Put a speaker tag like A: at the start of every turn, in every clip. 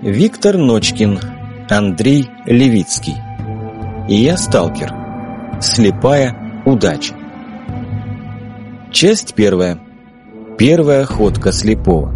A: Виктор Ночкин, Андрей Левицкий. И я сталкер. Слепая удача. Часть первая. Первая ходка слепого.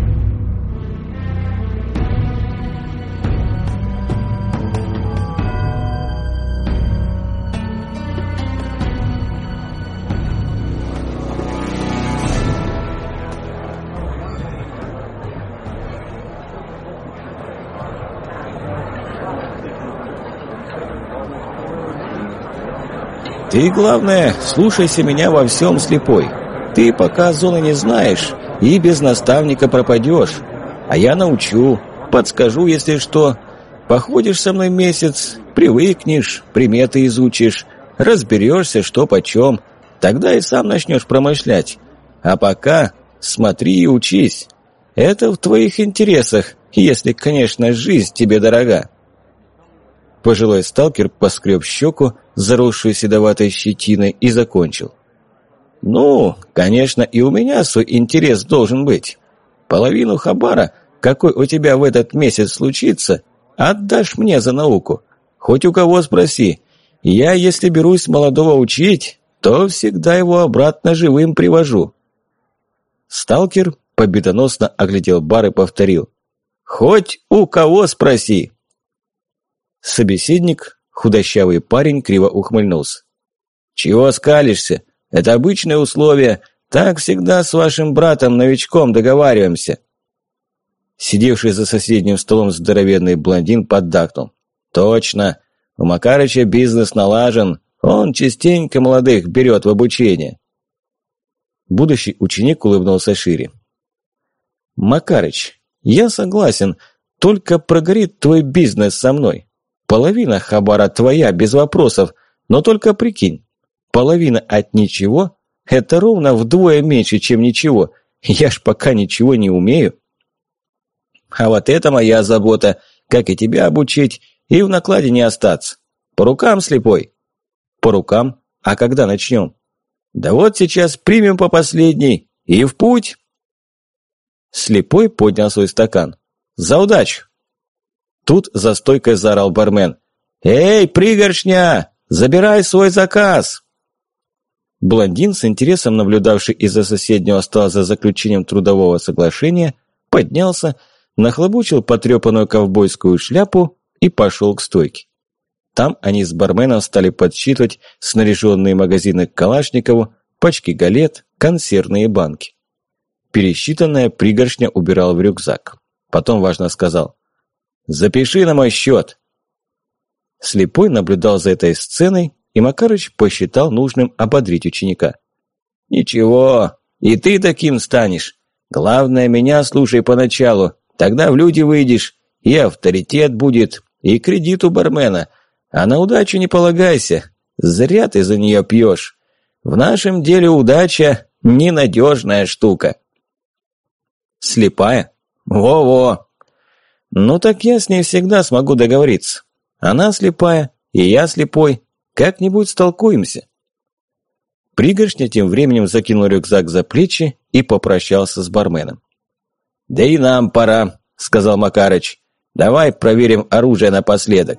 B: Ты, главное, слушайся меня во всем, слепой. Ты пока зоны не знаешь и без наставника пропадешь. А я научу, подскажу, если что. Походишь со мной месяц, привыкнешь, приметы изучишь, разберешься, что почем. Тогда и сам начнешь промышлять. А пока смотри и учись. Это в твоих интересах, если, конечно, жизнь тебе дорога. Пожилой сталкер поскреб щеку, заросшую седоватой щетиной, и закончил. «Ну, конечно, и у меня свой интерес должен быть. Половину хабара, какой у тебя в этот месяц случится, отдашь мне за науку. Хоть у кого спроси. Я, если берусь молодого учить, то всегда его обратно живым привожу». Сталкер победоносно оглядел бар и повторил. «Хоть у кого спроси». Собеседник, худощавый парень, криво ухмыльнулся. «Чего скалишься? Это обычное условие. Так всегда с вашим братом-новичком договариваемся». Сидевший за соседним столом здоровенный блондин поддакнул. «Точно. У Макарыча бизнес налажен. Он частенько молодых берет в обучение». Будущий ученик улыбнулся шире. «Макарыч, я согласен, только прогорит твой бизнес со мной. Половина хабара твоя, без вопросов, но только прикинь, половина от ничего – это ровно вдвое меньше, чем ничего. Я ж пока ничего не умею. А вот это моя забота, как и тебя обучить, и в накладе не остаться. По рукам, слепой?» «По рукам? А когда начнем?» «Да вот сейчас примем по последней и в путь». Слепой поднял свой стакан. «За удачу!» Тут за стойкой заорал бармен. «Эй, пригоршня! Забирай свой заказ!» Блондин, с интересом наблюдавший из-за соседнего стола за заключением трудового соглашения, поднялся, нахлобучил потрепанную ковбойскую шляпу и пошел к стойке. Там они с барменом стали подсчитывать снаряженные магазины к Калашникову, пачки галет, консервные банки. Пересчитанная пригоршня убирал в рюкзак. Потом важно сказал: «Запиши на мой счет». Слепой наблюдал за этой сценой, и Макарыч посчитал нужным ободрить ученика. «Ничего, и ты таким станешь. Главное, меня слушай поначалу, тогда в люди выйдешь, и авторитет будет, и кредит у бармена. А на удачу не полагайся, зря ты за нее пьешь. В нашем деле удача – ненадежная штука». «Слепая? Во-во!» «Ну так я с ней всегда смогу договориться. Она слепая, и я слепой. Как-нибудь столкуемся». Пригоршня тем временем закинул рюкзак за плечи и попрощался с барменом. «Да и нам пора», – сказал Макарыч. «Давай проверим оружие напоследок».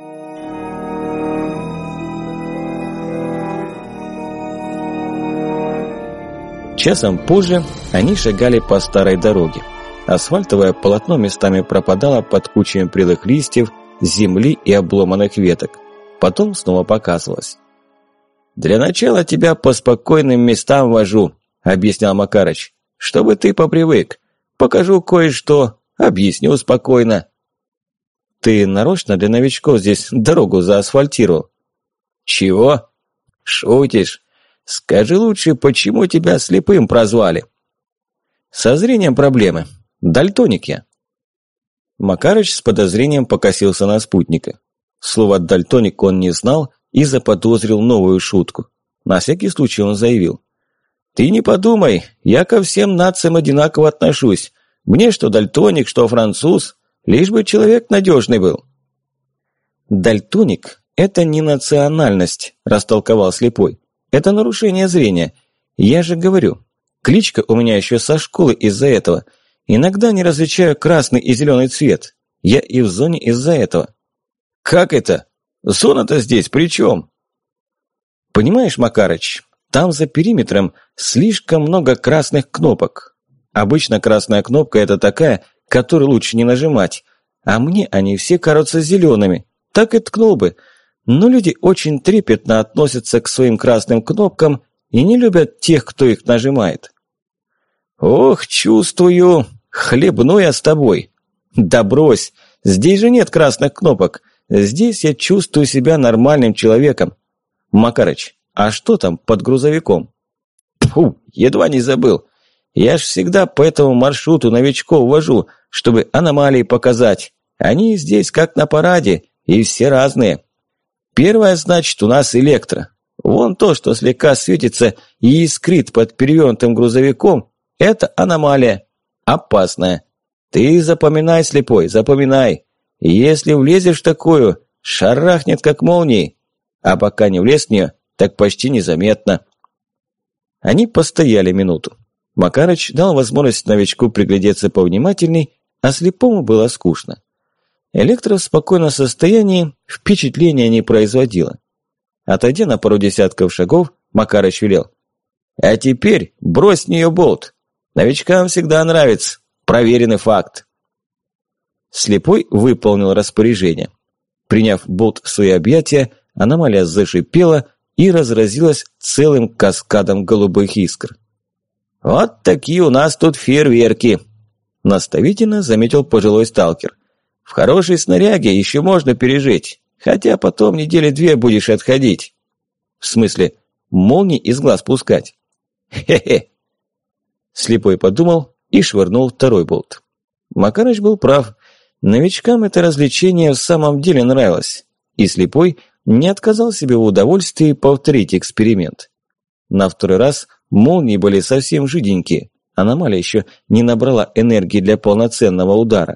B: Часом позже они шагали по старой дороге. Асфальтовое полотно местами пропадало под кучами прелых листьев, земли и обломанных веток. Потом снова показывалось. «Для начала тебя по спокойным местам вожу», – объяснял Макарыч, – «чтобы ты попривык. Покажу кое-что, объясню спокойно». «Ты нарочно для новичков здесь дорогу заасфальтировал?» «Чего? Шутишь? Скажи лучше, почему тебя слепым прозвали?» «Со зрением проблемы. Дальтоник я». Макарыч с подозрением покосился на спутника. Слово «дальтоник» он не знал и заподозрил новую шутку. На всякий случай он заявил: «Ты не подумай, я ко всем нациям одинаково отношусь. Мне что дальтоник, что француз, лишь бы человек надежный был». «Дальтоник – это не национальность», – растолковал слепой. «Это нарушение зрения. Я же говорю, кличка у меня еще со школы из-за этого. Иногда не различаю красный и зеленый цвет. Я и в зоне из-за этого. Как это? Зона-то здесь при чем? Понимаешь, Макарыч, там за периметром слишком много красных кнопок. Обычно красная кнопка – это такая, которую лучше не нажимать. А мне они все кажутся зелеными. Так и ткнул бы. Но люди очень трепетно относятся к своим красным кнопкам и не любят тех, кто их нажимает. Ох, чувствую, хлебну я с тобой. Да брось, здесь же нет красных кнопок. Здесь я чувствую себя нормальным человеком. Макарыч, а что там под грузовиком? Фу, едва не забыл. Я ж всегда по этому маршруту новичков вожу, чтобы аномалии показать. Они здесь как на параде, и все разные. Первое, значит, у нас электро. Вон то, что слегка светится и искрит под перевернутым грузовиком, это аномалия. Опасная. Ты запоминай, слепой, запоминай. Если влезешь в такую, шарахнет как молнией. А пока не влез в нее, так почти незаметно. Они постояли минуту. Макарыч дал возможность новичку приглядеться повнимательней, а слепому было скучно. Электро в спокойном состоянии впечатления не производила. Отойдя на пару десятков шагов, Макарыч велел: «А теперь брось в нее болт. Новичкам всегда нравится. Проверенный факт». Слепой выполнил распоряжение. Приняв болт в свои объятия, аномалия зашипела и разразилась целым каскадом голубых искр. «Вот такие у нас тут фейерверки», – наставительно заметил пожилой сталкер. «В хорошей снаряге еще можно пережить, хотя потом недели 2 будешь отходить». «В смысле, молнии из глаз пускать?» «Хе-хе». Слепой подумал и швырнул второй болт. Макарыч был прав. Новичкам это развлечение в самом деле нравилось, и Слепой не отказал себе в удовольствии повторить эксперимент. На второй раз молнии были совсем жиденькие, аномалия еще не набрала энергии для полноценного удара.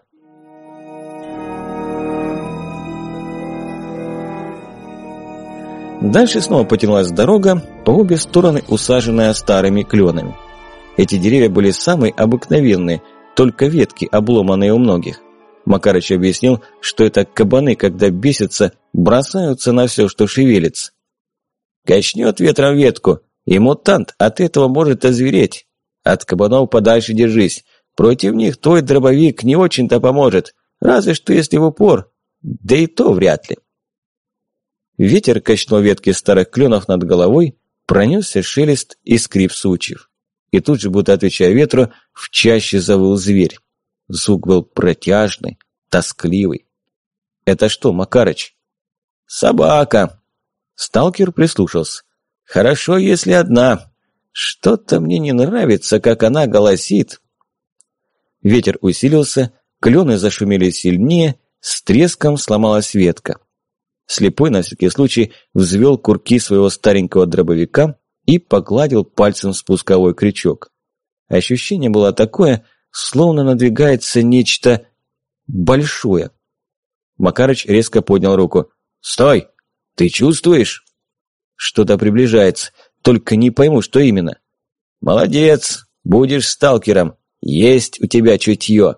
B: Дальше снова потянулась дорога, по обе стороны усаженная старыми кленами. Эти деревья были самые обыкновенные, только ветки обломанные у многих. Макарыч объяснил, что это кабаны, когда бесятся, бросаются на все, что шевелится. Качнет ветром ветку, и мутант от этого может озвереть. От кабанов подальше держись. Против них твой дробовик не очень-то поможет, разве что если в упор, да и то вряд ли. Ветер качнул ветки старых кленов над головой, пронесся шелест и скрип сучьев. И тут же, будто отвечая ветру, в чаще завыл зверь. Звук был протяжный, тоскливый. «Это что, Макарыч?» «Собака!» Сталкер прислушался. «Хорошо, если одна. Что-то мне не нравится, как она голосит». Ветер усилился, клены зашумели сильнее, с треском сломалась ветка. Слепой на всякий случай взвел курки своего старенького дробовика и погладил пальцем спусковой крючок. Ощущение было такое, словно надвигается нечто большое. Макарыч резко поднял руку. «Стой! Ты чувствуешь?» «Что-то приближается, только не пойму, что именно». «Молодец! Будешь сталкером! Есть у тебя чутье!»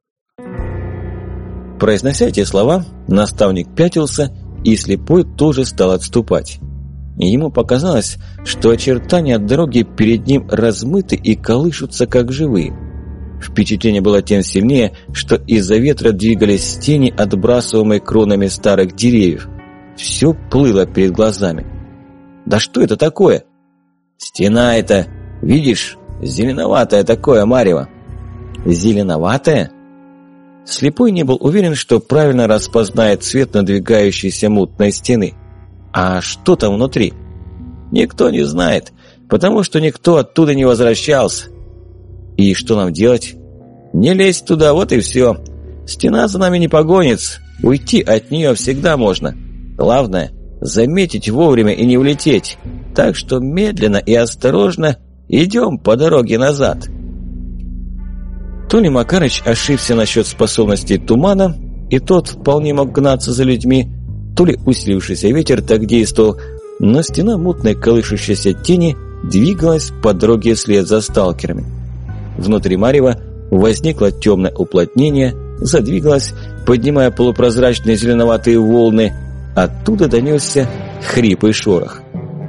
B: Произнося эти слова, наставник пятился, и Слепой тоже стал отступать. Ему показалось, что очертания дороги перед ним размыты и колышутся, как живые. Впечатление было тем сильнее, что из-за ветра двигались тени, отбрасываемые кронами старых деревьев. Все плыло перед глазами. «Да что это такое?» «Стена это! Видишь? Зеленоватое такое марево!» «Зеленоватое?» Слепой не был уверен, что правильно распознает цвет надвигающейся мутной стены. «А что там внутри?» «Никто не знает, потому что никто оттуда не возвращался». «И что нам делать?» «Не лезть туда, вот и все. Стена за нами не погонится, уйти от нее всегда можно. Главное – заметить вовремя и не улететь. Так что медленно и осторожно идем по дороге назад». То ли Макарыч ошибся насчет способностей тумана, и тот вполне мог гнаться за людьми, то ли усилившийся ветер так действовал, но стена мутной колышущейся тени двигалась по дороге вслед за сталкерами. Внутри марева возникло темное уплотнение, задвигалось, поднимая полупрозрачные зеленоватые волны. Оттуда донесся хрип и шорох.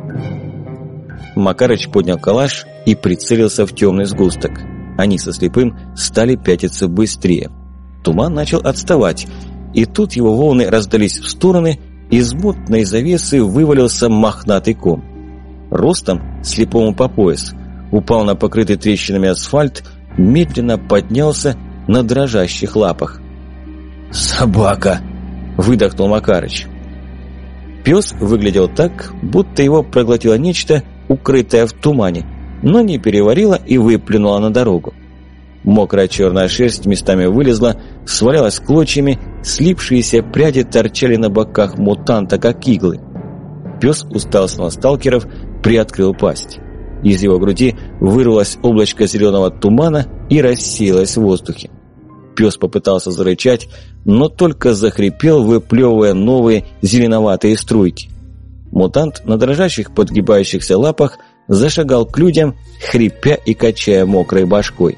B: Макарыч поднял калаш и прицелился в темный сгусток. Они со Слепым стали пятиться быстрее. Туман начал отставать, и тут его волны раздались в стороны, из мутной завесы вывалился мохнатый ком. Ростом Слепому по пояс, упал на покрытый трещинами асфальт, медленно поднялся на дрожащих лапах. «Собака!» – выдохнул Макарыч. Пес выглядел так, будто его проглотило нечто, укрытое в тумане, но не переварило и выплюнуло на дорогу. Мокрая черная шерсть местами вылезла, свалялась клочьями, слипшиеся пряди торчали на боках мутанта, как иглы. Пес уставился на сталкеров, приоткрыл пасть. Из его груди вырвалось облачко зеленого тумана и рассеялось в воздухе. Пес попытался зарычать, но только захрипел, выплевывая новые зеленоватые струйки. Мутант на дрожащих подгибающихся лапах зашагал к людям, хрипя и качая мокрой башкой.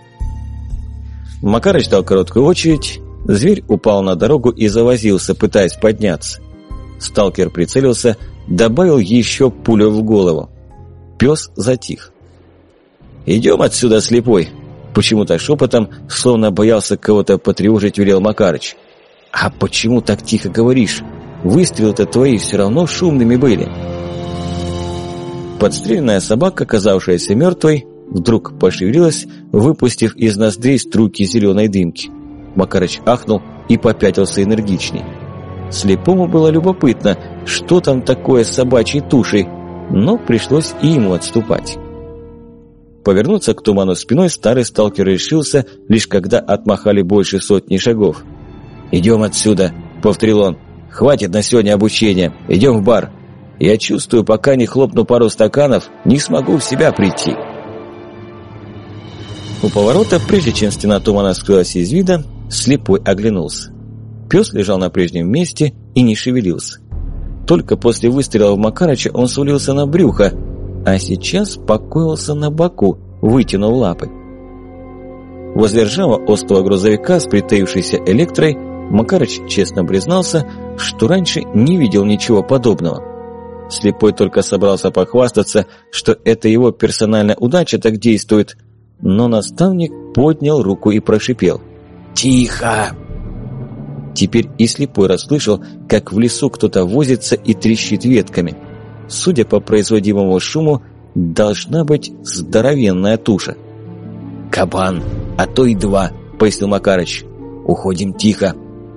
B: Макарыч дал короткую очередь, зверь упал на дорогу и завозился, пытаясь подняться. Сталкер прицелился, добавил еще пулю в голову. Пес затих. «Идем отсюда, Слепой!» Почему-то шепотом, словно боялся кого-то потревожить, велел Макарыч. «А почему так тихо говоришь? Выстрелы-то твои все равно шумными были». Подстреленная собака, оказавшаяся мертвой, вдруг пошевелилась, выпустив из ноздрей струйки зеленой дымки. Макарыч ахнул и попятился энергичней. Слепому было любопытно, что там такое с собачьей тушей, но пришлось и ему отступать. Повернуться к туману спиной старый сталкер решился, лишь когда отмахали больше сотни шагов. «Идем отсюда», — повторил он. «Хватит на сегодня обучения. Идем в бар. Я чувствую, пока не хлопну пару стаканов, не смогу в себя прийти». У поворота, прежде чем стена тумана скрылась из вида, Слепой оглянулся. Пес лежал на прежнем месте и не шевелился. Только после выстрела в Макарыча он свалился на брюхо, а сейчас покоился на боку, вытянув лапы. Возле ржавого острого грузовика с притаившейся электрой Макарыч честно признался, что раньше не видел ничего подобного. Слепой только собрался похвастаться, что это его персональная удача так действует, но наставник поднял руку и прошипел: «Тихо!» Теперь и Слепой расслышал, как в лесу кто-то возится и трещит ветками. Судя по производимому шуму, должна быть здоровенная туша. «Кабан, а то и два», — пояснил Макарыч. «Уходим тихо».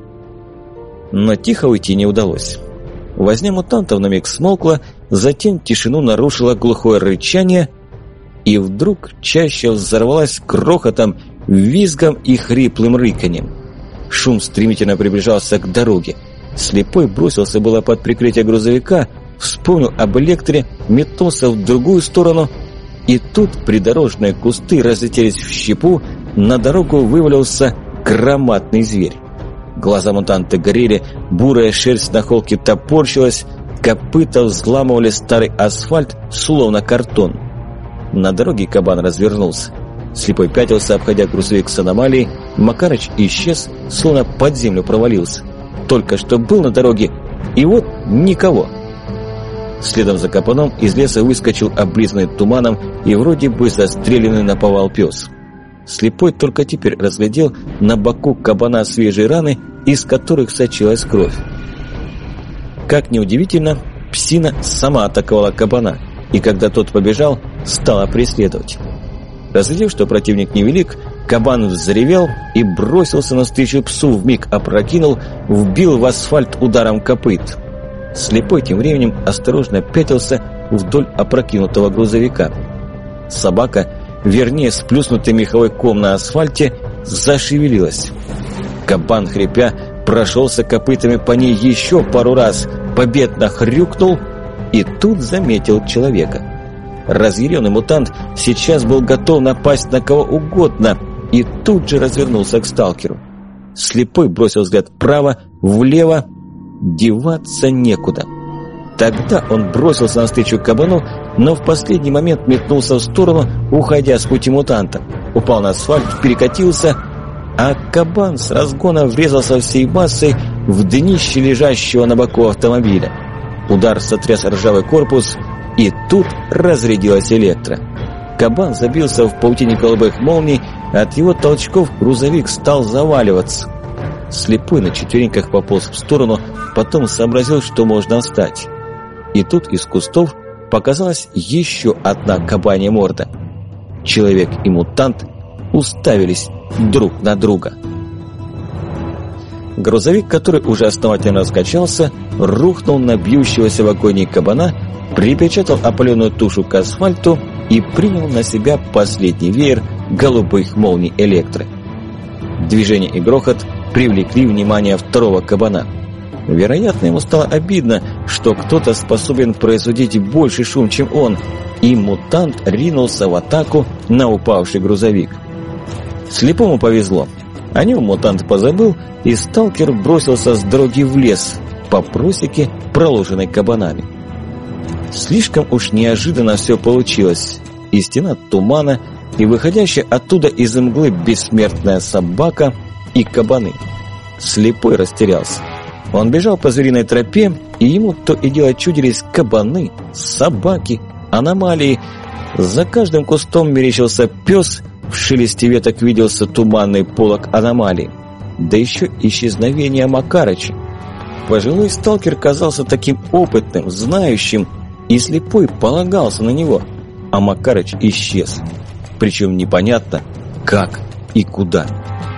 B: Но тихо уйти не удалось. Возня мутантов на миг смолкла, затем тишину нарушило глухое рычание, и вдруг чаща взорвалась грохотом, визгом и хриплым рыканьем. Шум стремительно приближался к дороге. Слепой бросился было под прикрытие грузовика, вспомнил об электре, метнулся в другую сторону, и тут придорожные кусты разлетелись в щепу, на дорогу вывалился громадный зверь. Глаза мутанта горели, бурая шерсть на холке топорщилась, копыта взламывали старый асфальт, словно картон. На дороге кабан развернулся. Слепой пятился, обходя грузовик с аномалией. Макарыч исчез, словно под землю провалился. Только что был на дороге, и вот никого. Следом за кабаном из леса выскочил облизанный туманом и вроде бы застреленный наповал пес. Слепой только теперь разглядел на боку кабана свежие раны, из которых сочилась кровь. Как ни удивительно, псина сама атаковала кабана, и когда тот побежал, стала преследовать. Разглядев, что противник невелик, кабан взревел и бросился навстречу псу, вмиг опрокинул, вбил в асфальт ударом копыт. Слепой тем временем осторожно пятился вдоль опрокинутого грузовика. Собака, вернее сплюснутый меховой ком на асфальте, зашевелилась. Кабан, хрипя, прошелся копытами по ней еще пару раз, победно хрюкнул и тут заметил человека. Разъяренный мутант сейчас был готов напасть на кого угодно и тут же развернулся к сталкеру. Слепой бросил взгляд вправо, влево. Деваться некуда. Тогда он бросился навстречу кабану, но в последний момент метнулся в сторону, уходя с пути мутанта. Упал на асфальт, перекатился, а кабан с разгона врезался всей массой в днище лежащего на боку автомобиля. Удар сотряс ржавый корпус, и тут разрядилась электро. Кабан забился в паутине голубых молний, от его толчков грузовик стал заваливаться. Слепой на четвереньках пополз в сторону, потом сообразил, что можно встать. И тут из кустов показалась еще одна кабанья морда. Человек и мутант уставились друг на друга. Грузовик, который уже основательно раскачался, рухнул на бьющегося в агонии кабана, припечатал опаленную тушу к асфальту и принял на себя последний веер голубых молний электры. Движение и грохот привлекли внимание второго кабана. Вероятно, ему стало обидно, что кто-то способен производить больше шум, чем он, и мутант ринулся в атаку на упавший грузовик. Слепому повезло. О нем мутант позабыл, и сталкер бросился с дороги в лес по просеке, проложенной кабанами. Слишком уж неожиданно все получилось. И стена тумана, и выходящая оттуда из мглы бессмертная собака, и кабаны. Слепой растерялся. Он бежал по звериной тропе, и ему то и дело чудились кабаны, собаки, аномалии. За каждым кустом мерещился пес, в шелесте веток виделся туманный полог аномалии. Да еще исчезновение Макарыча. Пожилой сталкер казался таким опытным, знающим, и слепой полагался на него, а Макарыч исчез. Причем непонятно, как и куда.